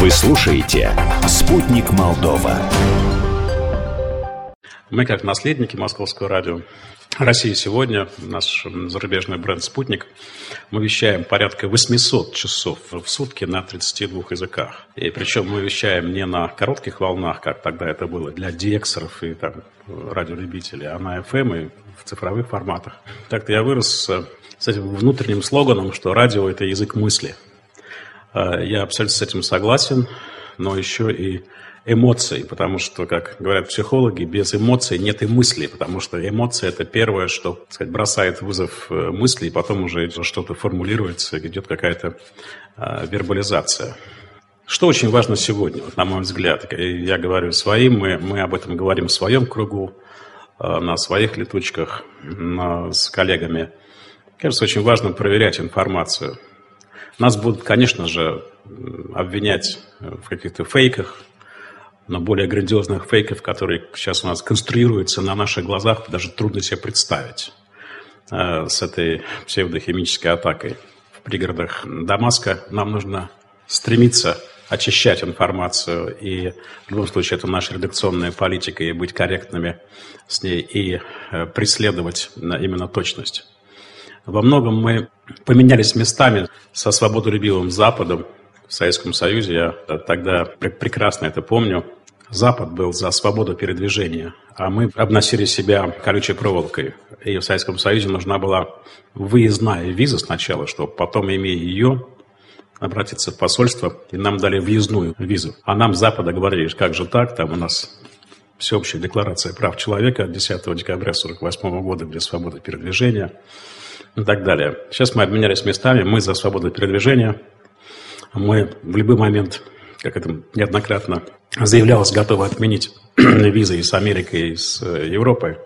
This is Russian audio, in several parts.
Вы слушаете «Спутник Молдова». Мы, как наследники Московского радио «Россия сегодня», наш зарубежный бренд «Спутник», мы вещаем порядка 800 часов в сутки на 32 языках. И причем мы вещаем не на коротких волнах, как тогда это было для дексеров и там, радиолюбителей, а на FM и в цифровых форматах. Так-то я вырос с этим внутренним слоганом, что радио – это язык мысли. Я абсолютно с этим согласен, но еще и эмоций, потому что, как говорят психологи, без эмоций нет и мыслей, потому что эмоции – это первое, что, так сказать, бросает вызов мысли, и потом уже что-то формулируется, идет какая-то вербализация. Что очень важно сегодня, вот, на мой взгляд, я говорю своим, мы об этом говорим в своем кругу, на своих летучках, с коллегами. Кажется, очень важно проверять информацию. Нас будут, конечно же, обвинять в каких-то фейках, но более грандиозных фейков, которые сейчас у нас конструируются на наших глазах, даже трудно себе представить с этой псевдохимической атакой в пригородах Дамаска. Нам нужно стремиться очищать информацию, и в любом случае это наша редакционная политика, и быть корректными с ней, и преследовать именно точность. Во многом мы поменялись местами со свободолюбивым Западом в Советском Союзе. Я тогда прекрасно это помню. Запад был за свободу передвижения, а мы обносили себя колючей проволокой. И в Советском Союзе нужна была выездная виза сначала, чтобы потом, имея ее, обратиться в посольство, и нам дали въездную визу. А нам с Запада говорили, как же так, там у нас всеобщая декларация прав человека от 10 декабря 1948 года, где свобода передвижения и так далее. Сейчас мы обменялись местами, мы за свободу передвижения, мы в любой момент, как это неоднократно заявлялось, готовы отменить визы и с Америкой, и с Европой,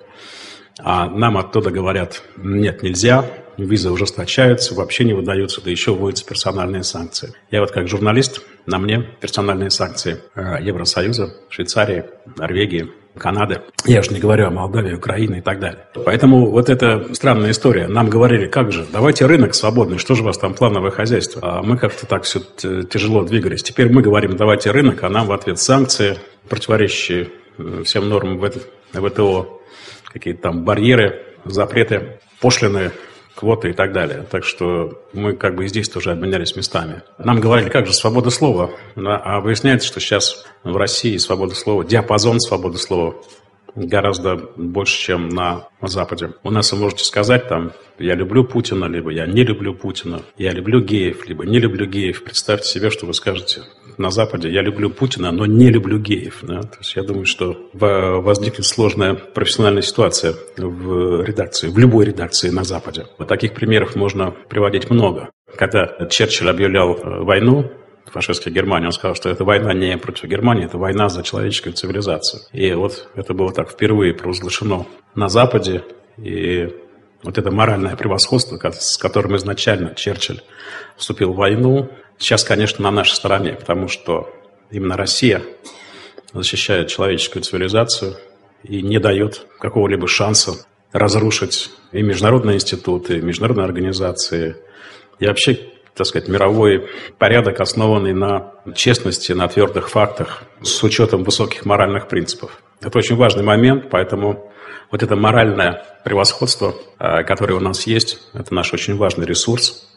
а нам оттуда говорят, нет, нельзя, визы ужесточаются, вообще не выдаются, да еще вводятся персональные санкции. Я вот как журналист, на мне персональные санкции Евросоюза, Швейцарии, Норвегии, Канады. Я уже не говорю о Молдавии, Украине и так далее. Поэтому вот эта странная история. Нам говорили, как же, давайте рынок свободный, что же у вас там плановое хозяйство? А мы как-то так все тяжело двигались. Теперь мы говорим, давайте рынок, а нам в ответ санкции, противоречащие всем нормам ВТО, какие-то там барьеры, запреты, пошлины, квоты и так далее. Так что мы как бы и здесь тоже обменялись местами. Нам говорили, как же свобода слова. А выясняется, что сейчас в России свобода слова, диапазон свободы слова гораздо больше, чем на Западе. У нас вы можете сказать, там, я люблю Путина, либо я не люблю Путина, я люблю геев, либо не люблю геев. Представьте себе, что вы скажете на Западе, я люблю Путина, но не люблю геев. Да? То есть я думаю, что возникнет сложная профессиональная ситуация в редакции, в любой редакции на Западе. Вот таких примеров можно приводить много. Когда Черчилль объявлял войну фашистской Германии, он сказал, что это война не против Германии, это война за человеческую цивилизацию. И вот это было так впервые провозглашено на Западе. И вот это моральное превосходство, с которым изначально Черчилль вступил в войну, сейчас, конечно, на нашей стороне, потому что именно Россия защищает человеческую цивилизацию и не дает какого-либо шанса разрушить и международные институты, и международные организации, и вообще, так сказать, мировой порядок, основанный на честности, на твердых фактах, с учетом высоких моральных принципов. Это очень важный момент, поэтому вот это моральное превосходство, которое у нас есть, это наш очень важный ресурс.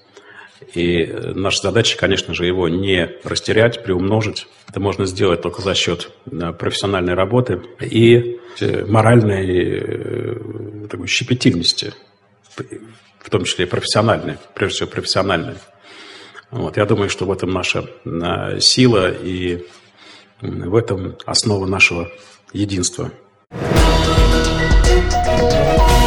И наша задача, конечно же, его не растерять, приумножить. Это можно сделать только за счет профессиональной работы и моральной такой щепетильности, в том числе и профессиональной, прежде всего профессиональной. Вот, я думаю, что в этом наша сила и в этом основа нашего единства.